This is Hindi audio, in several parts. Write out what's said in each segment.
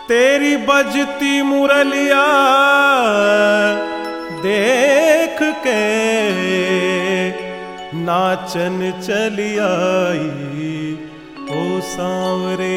तेरी बजती मुरलिया देख के नाचन चली आई ओ सांवरे।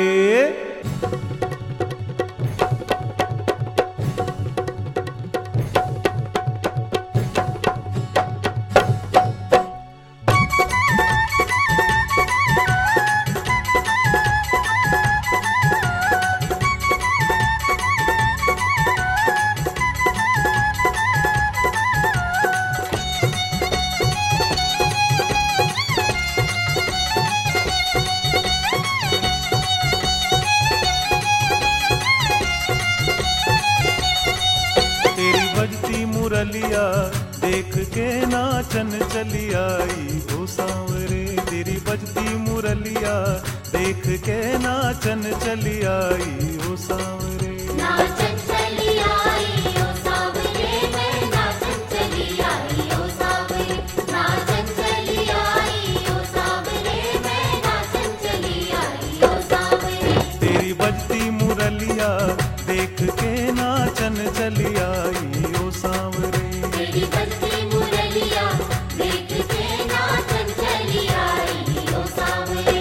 मुरलिया देख के नाचन चली आई ओ सांवरे। तेरी बजती मुरलिया देख के नाचन चली आई ओ सांवरे। नाचन चली आई ओ सांवरे, मैं नाचन चली आई ओ सांवरे। नाचन चली आई ओ सांवरे, मैं नाचन चली आई ओ सांवरे। तेरी बजती मुरलिया देख के नाचन चली आई ओ सांवरे। तेरी बजती मुरलिया देख के नाचन चली आई ओ सांवरे।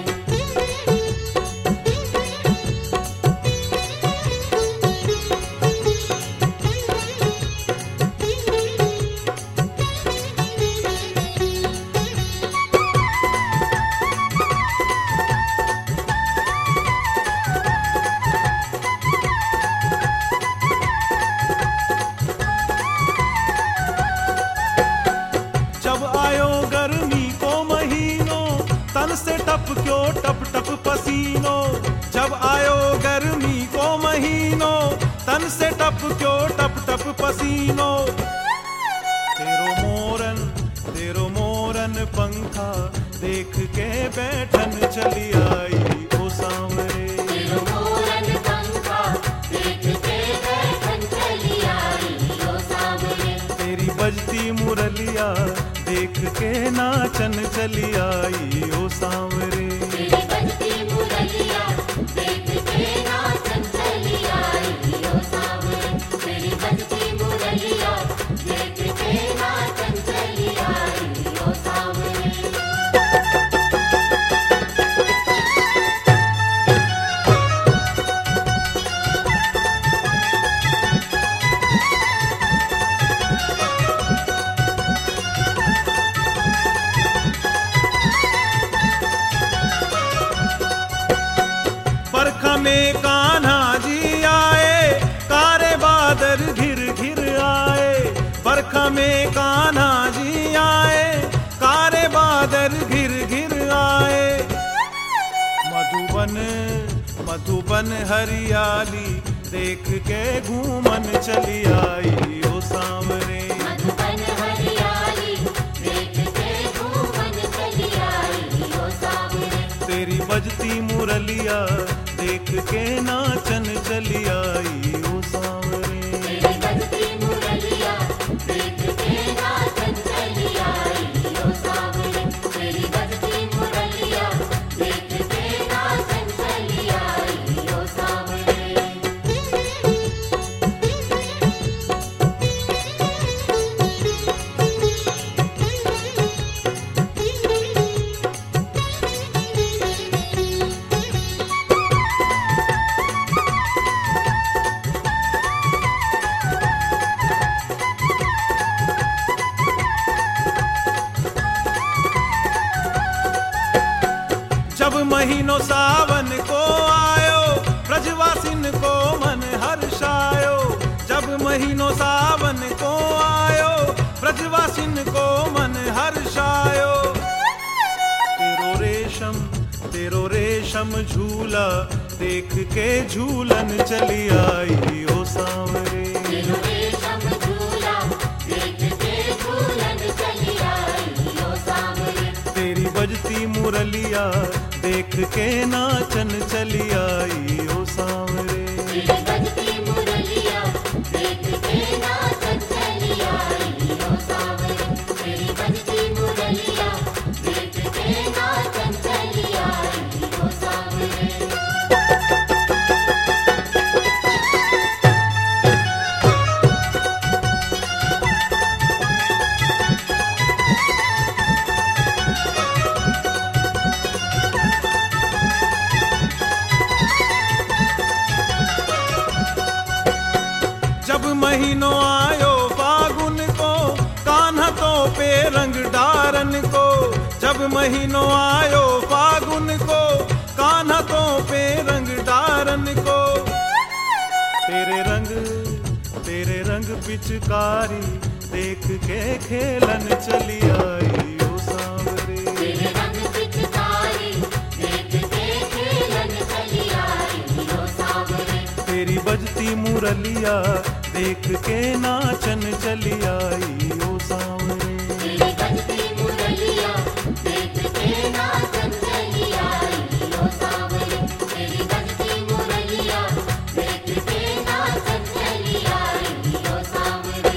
तन से टप क्यों टप टप पसीनो। जब आयो गर्मी को महीनो तन से टप क्यों टप टप पसीनो। तेरो मोरन पंखा देख के बैठन चली आई ओ सांवरे। तेरो मोरन पंखा देख के बैठन चली आई ओ सांवरे। तेरी बजती मुरलिया देख के नाचन चली आई ओ सांवरे। तेरी बजती मुरलिया देख के नाचन चली आई ओ सांवरे। तेरी बजती मुरलिया देख के नाचन चली आई ओ सांवरे। बरखा में कान्हा जी आए कारे बादल घिर घिर आए। बरखा में कान्हा जी आए कारे बादल घिर घिर आए। मधुबन हरियाली देख के घूमन चली आई ओ सांवरे। मधुबन हरियाली देख के घूमन चली आई ओ सांवरे। तेरी बजती मुरलिया देख के नाचन चली आई ओ सांवरे। तेरी बजती मुरलिया देख के नाचन चली आई ओ सांवरे। तेरी बजती मुरलिया देख के नाचन चली आई ओ सांवरे। जब महीनों सावन को आयो ब्रजवासिन को मन हर्षायो। जब महीनों सावन को आयो ब्रजवासिन को मन हर्षायो। तेरो रेशम झूला देख के झूलन चली आई ओ सांवरे। तेरो रेशम झूला देख के झूलन चली आई ओ सांवरे। तेरी बजती मुरलिया देख के नाचन चली आई ओ सांवरे। तेरी बजती मुरलिया देख के नाचन चली आई ओ सांवरे। तेरी बजती मुरलिया देख के नाचन चली आई ओ सांवरे। महीनों आयो फागुन को, कान्हा तो पे रंग डारन को। तेरे रंग पिचकारी देख के खेलन चली आई ओ सांवरे। तेरे रंग पिचकारी देख के खेलन चली आई ओ सांवरे। तेरी बजती मुरलिया देख के नाचन चली आई ओ सांवरे। तेरी बजती मुरलिया देख के नाचन चली आई ओ सांवरे। तेरी बजती मुरलिया देख के नाचन चली आई ओ सांवरे।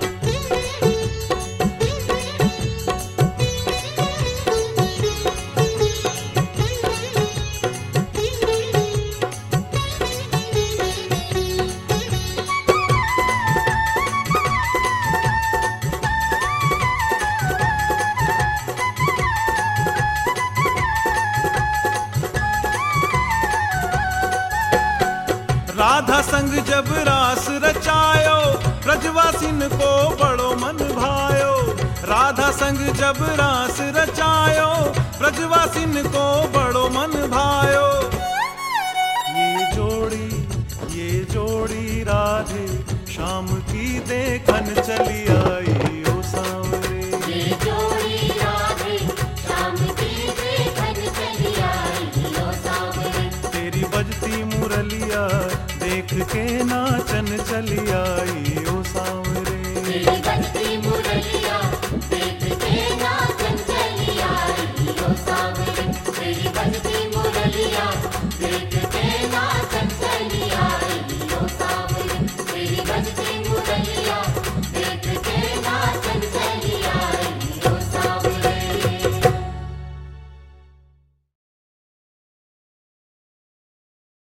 राधा संग जब रास रचायो, ब्रजवासिन को बड़ो मन भायो। राधा संग जब रास रचायो, ब्रजवासिन को बड़ो मन भायो। ये जोड़ी राधे शाम की देखन चली आई ओ सांवरे। ये जोड़ी राधे शाम की देखन चली आई ओ सांवरे। तेरी बजती मुरलिया देख के नाचन चली आई ओ सांवरे। तेरी बजती मुरलिया देख के नाचन चली आई ओ सांवरे। तेरी बजती मुरलिया देख